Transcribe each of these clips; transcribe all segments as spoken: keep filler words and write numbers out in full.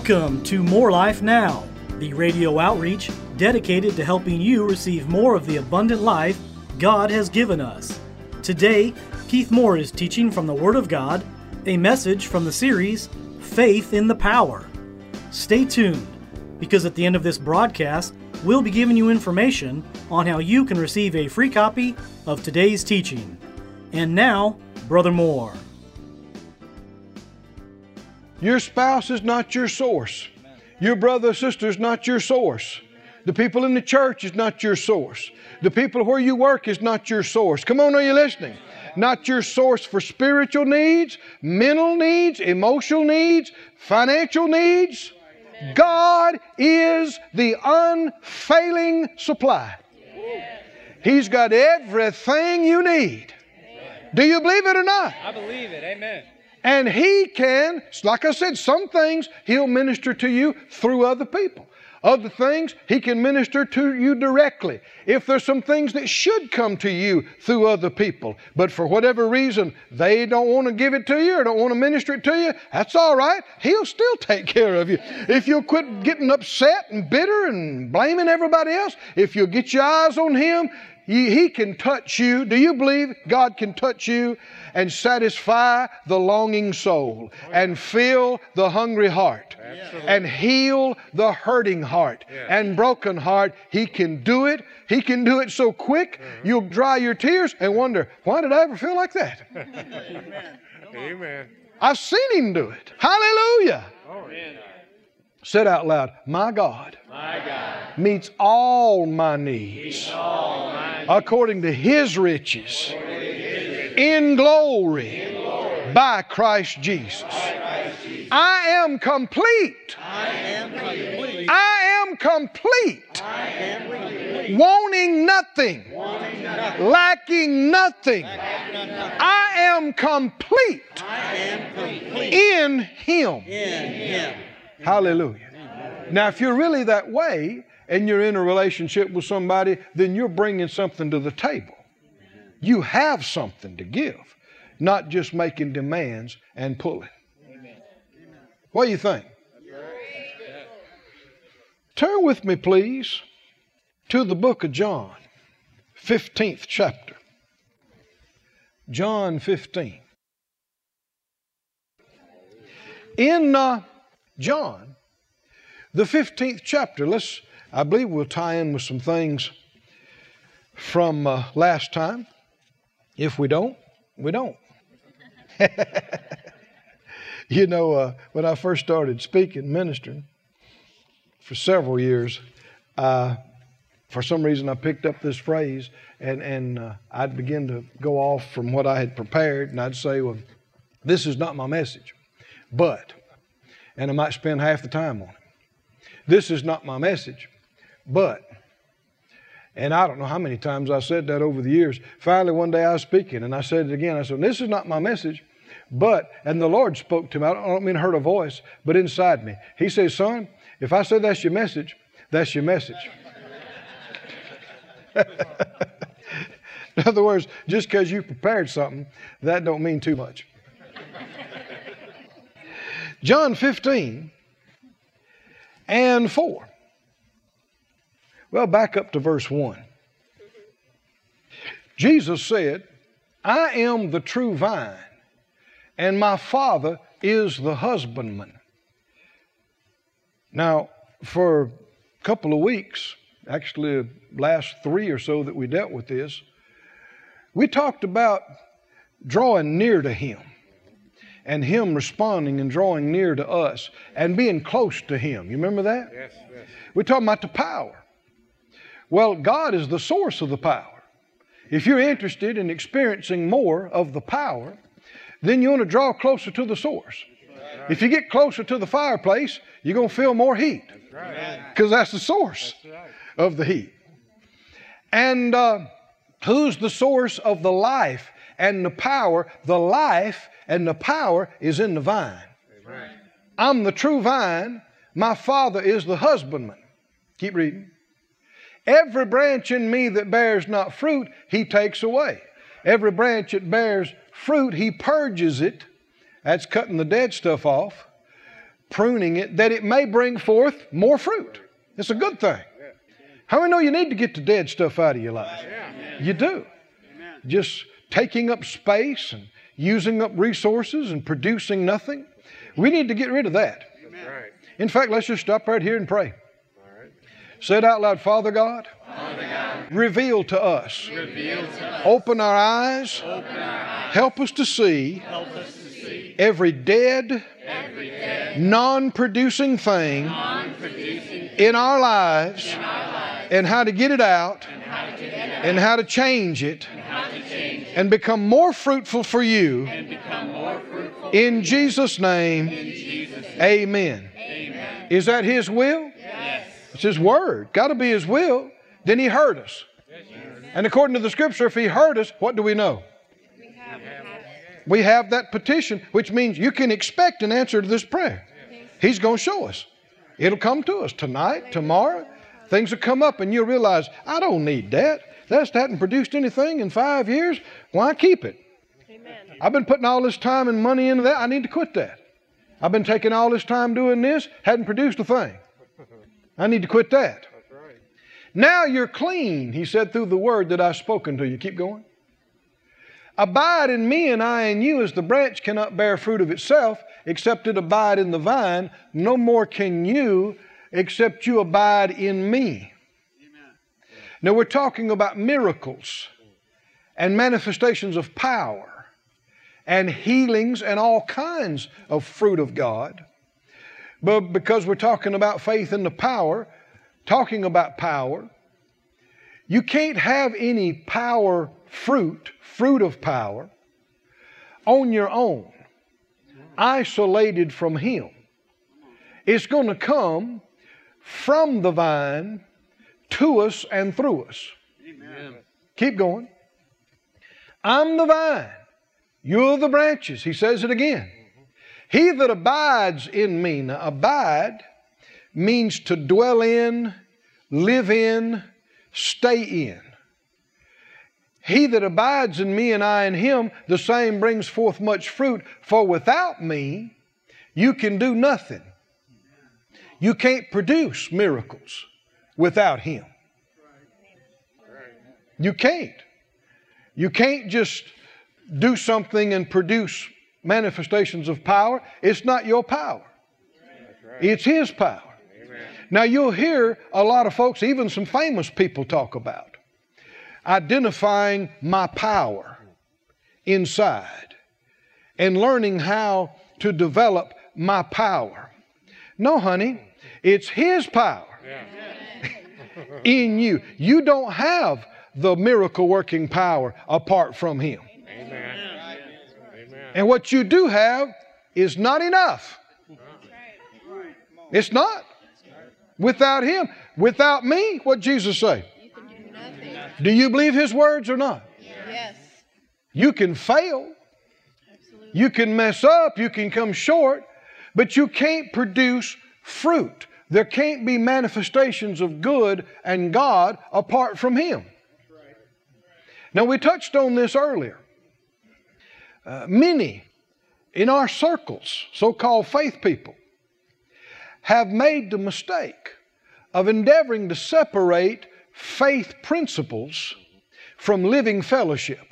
Welcome to More Life Now, the radio outreach dedicated to helping you receive more of the abundant life God has given us. Today, Keith Moore is teaching from the Word of God, a message from the series, Faith in the Power. Stay tuned, because at the end of this broadcast, we'll be giving you information on how you can receive a free copy of today's teaching. And now, Brother Moore. Your spouse is not your source. Your brother or sister is not your source. The people in the church is not your source. The people where you work is not your source. Come on, are you listening? Not your source for spiritual needs, mental needs, emotional needs, financial needs. God is the unfailing supply. He's got everything you need. Do you believe it or not? I believe it. Amen. And He can, like I said, some things He'll minister to you through other people. Other things He can minister to you directly. If there's some things that should come to you through other people, but for whatever reason they don't want to give it to you or don't want to minister it to you, that's all right. He'll still take care of you. If you'll quit getting upset and bitter and blaming everybody else, if you'll get your eyes on Him, He can touch you. Do you believe God can touch you and satisfy the longing soul and fill the hungry heart and heal the hurting heart and broken heart? He can do it. He can do it so quick you'll dry your tears and wonder, why did I ever feel like that? Amen. Amen. I've seen Him do it. Hallelujah. Amen. Said out loud, my God, My God meets all my needs all my according to His riches in glory, in glory by Christ Jesus. by Christ Jesus. I am complete. I am complete. I am complete. I am complete. Wanting nothing. Wanting nothing. Lacking nothing. Lacking nothing. I am complete I am complete in Him. in Him. Hallelujah. Now, if you're really that way and you're in a relationship with somebody, then you're bringing something to the table. You have something to give, not just making demands and pulling. What do you think? Turn with me, please, to the book of John, fifteenth chapter. John fifteen. In uh, John, the fifteenth chapter, let's, I believe we'll tie in with some things from uh, last time. If we don't, we don't. You know, uh, when I first started speaking, ministering, for several years, uh, for some reason I picked up this phrase and, and uh, I'd begin to go off from what I had prepared, and I'd say, well, this is not my message, but, and I might spend half the time on it. This is not my message, but, and I don't know how many times I said that over the years. Finally, one day I was speaking, and I said it again. I said, this is not my message, but, and the Lord spoke to me. I don't, I don't mean heard a voice, but inside me. He says, son, if I said that's your message, that's your message. In other words, just because you prepared something, that don't mean too much. John fifteen and four. Well, back up to verse one. Jesus said, I am the true vine, and my Father is the husbandman. Now, for a couple of weeks, actually the last three or so that we dealt with this, we talked about drawing near to Him and Him responding and drawing near to us and being close to Him. You remember that? Yes, yes. We're talking about the power. Well, God is the source of the power. If you're interested in experiencing more of the power, then you want to draw closer to the source. Right. If you get closer to the fireplace, you're going to feel more heat. Because that's the source that's right. of the heat. And uh, who's the source of the life and the power? The life and the power is in the vine. Amen. I'm the true vine. My Father is the husbandman. Keep reading. Every branch in me that bears not fruit, He takes away. Every branch that bears fruit, He purges it. That's cutting the dead stuff off. pruning it, that it may bring forth more fruit. It's a good thing. How many know you need to get the dead stuff out of your life? You do. Just taking up space and using up resources and producing nothing. We need to get rid of that. In fact, let's just stop right here and pray. Say it out loud. Father God, Father God, reveal to us, reveal to us. Open our eyes, Open our eyes. Help us to see, Help us to see. Every dead, every dead non-producing thing, non-producing in, our lives, in our lives, and how to get it out, and how to, get it out, and how to change it, and, how to change it, and become more fruitful for you. And become more fruitful in Jesus' name, in Jesus' name. Amen. Amen. Is that His will? Yes. It's His word. Got to be His will. Then He heard us. And according to the Scripture, if He heard us, what do we know? We have that petition, which means you can expect an answer to this prayer. He's going to show us. It'll come to us tonight, tomorrow. Things will come up and you'll realize, I don't need that. That hasn't produced anything in five years. Why keep it? I've been putting all this time and money into that. I need to quit that. I've been taking all this time doing this. Hadn't produced a thing. I need to quit that. That's right. Now you're clean, He said, through the word that I've spoken to you. Keep going. Abide in me and I in you, as the branch cannot bear fruit of itself, except it abide in the vine. No more can you, except you abide in me. Amen. Now we're talking about miracles and manifestations of power and healings and all kinds of fruit of God. But because we're talking about faith and the power, talking about power, you can't have any power fruit, fruit of power, on your own, isolated from Him. It's going to come from the vine to us and through us. Amen. Keep going. I'm the vine. You're the branches. He says it again. He that abides in me. Now, abide means to dwell in, live in, stay in. He that abides in me and I in him, the same brings forth much fruit. For without me, you can do nothing. You can't produce miracles without Him. You can't. You can't just do something and produce manifestations of power. It's not your power. It's His power. Now you'll hear a lot of folks, even some famous people, talk about identifying my power inside and learning how to develop my power. No, honey, it's His power in you. You don't have the miracle working power apart from Him. Amen. And what you do have is not enough. It's not. Without Him, without me, what did Jesus say? You can do nothing. Do you believe His words or not? Yes. You can fail. Absolutely. You can mess up. You can come short. But you can't produce fruit. There can't be manifestations of good and God apart from Him. Now, we touched on this earlier. Uh, many in our circles, so-called faith people, have made the mistake of endeavoring to separate faith principles from living fellowship.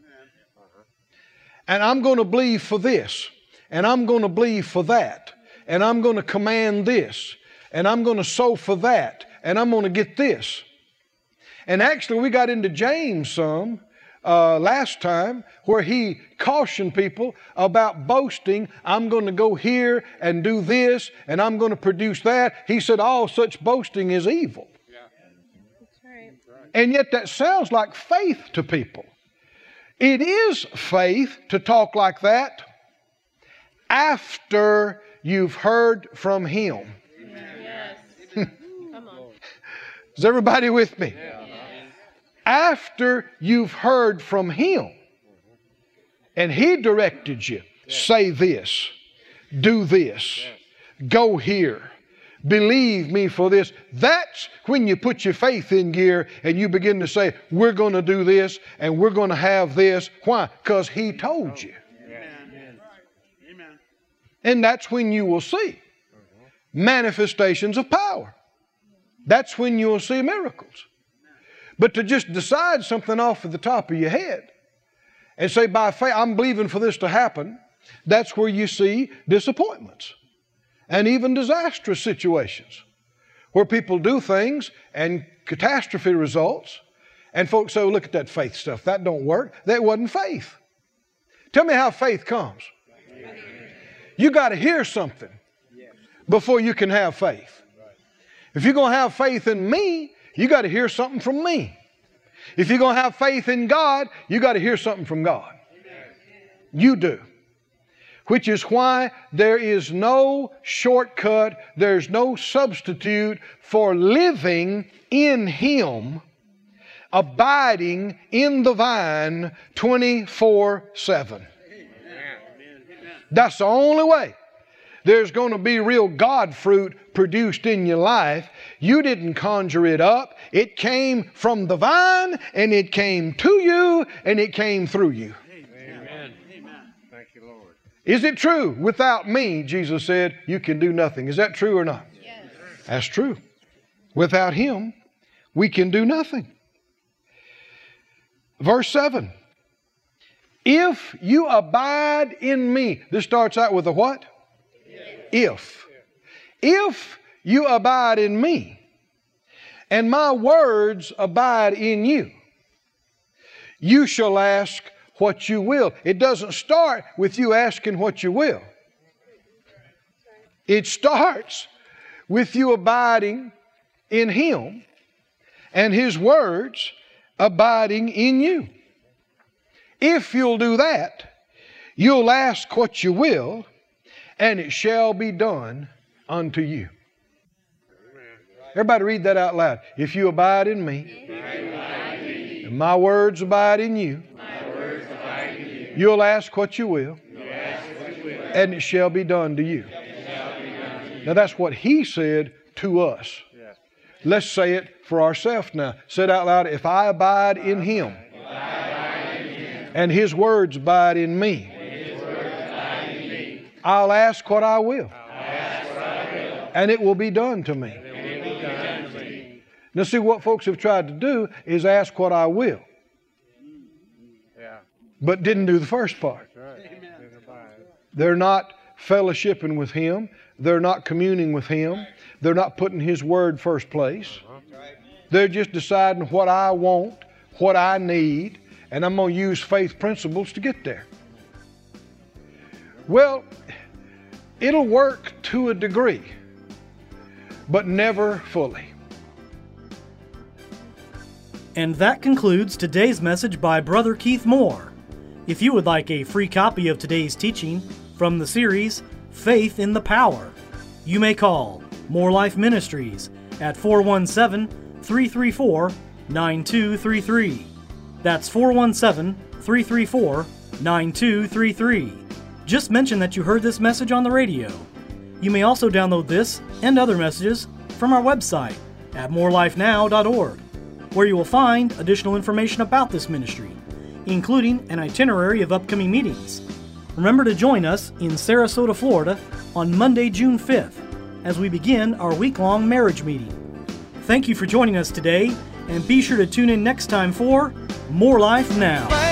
And I'm going to believe for this, and I'm going to believe for that, and I'm going to command this, and I'm going to sow for that, and I'm going to get this. And actually, we got into James some uh, last time, where he cautioned people about boasting. I'm going to go here and do this, and I'm going to produce that. He said all such boasting is evil. Yeah. That's right. And yet that sounds like faith to people. It is faith to talk like that after you've heard from Him. Yes. Come on. Is everybody with me? Yeah. After you've heard from Him and He directed you, say this, do this, go here, believe me for this. That's when you put your faith in gear and you begin to say, we're going to do this and we're going to have this. Why? Because He told you. Amen. And that's when you will see. manifestations of power. That's when you'll see miracles. But to just decide something off of the top of your head and say, by faith, I'm believing for this to happen, that's where you see disappointments and even disastrous situations where people do things and catastrophe results, and folks say, oh, look at that faith stuff. That don't work. That wasn't faith. Tell me how faith comes. You got to hear something before you can have faith. If you're going to have faith in me, you got to hear something from me. If you're going to have faith in God, you got to hear something from God. You do. Which is why there is no shortcut, there's no substitute for living in Him, abiding in the vine twenty-four seven. That's the only way there's going to be real God fruit produced in your life. You didn't conjure it up. It came from the vine, and it came to you, and it came through you. Amen. Amen. Thank you, Lord. Is it true? Without me, Jesus said, you can do nothing. Is that true or not? Yes. That's true. Without Him, we can do nothing. Verse seven. If you abide in me. This starts out with a what? If. If you abide in me, and my words abide in you, you shall ask what you will. It doesn't start with you asking what you will. It starts with you abiding in Him and His words abiding in you. If you'll do that, you'll ask what you will, and it shall be done unto you. Everybody read that out loud. If you abide in me, and my words abide in you, you'll ask what you will, and it shall be done to you. Now that's what He said to us. Let's say it for ourselves now. Say it out loud. If I abide in Him, and His words abide in me, I'll ask what I will, and it will be done to me. Now see, what folks have tried to do is ask what I will, but didn't do the first part. They're not fellowshipping with Him. They're not communing with Him. They're not putting His word first place. They're just deciding what I want, what I need, and I'm going to use faith principles to get there. Well, it'll work to a degree, but never fully. And that concludes today's message by Brother Keith Moore. If you would like a free copy of today's teaching from the series Faith in the Power, you may call More Life Ministries at four one seven, three three four, nine two three three. That's four one seven, three three four, nine two three three. Just mention that you heard this message on the radio. You may also download this and other messages from our website at more life now dot org, where you will find additional information about this ministry, including an itinerary of upcoming meetings. Remember to join us in Sarasota, Florida on Monday, June fifth, as we begin our week-long marriage meeting. Thank you for joining us today, and be sure to tune in next time for More Life Now.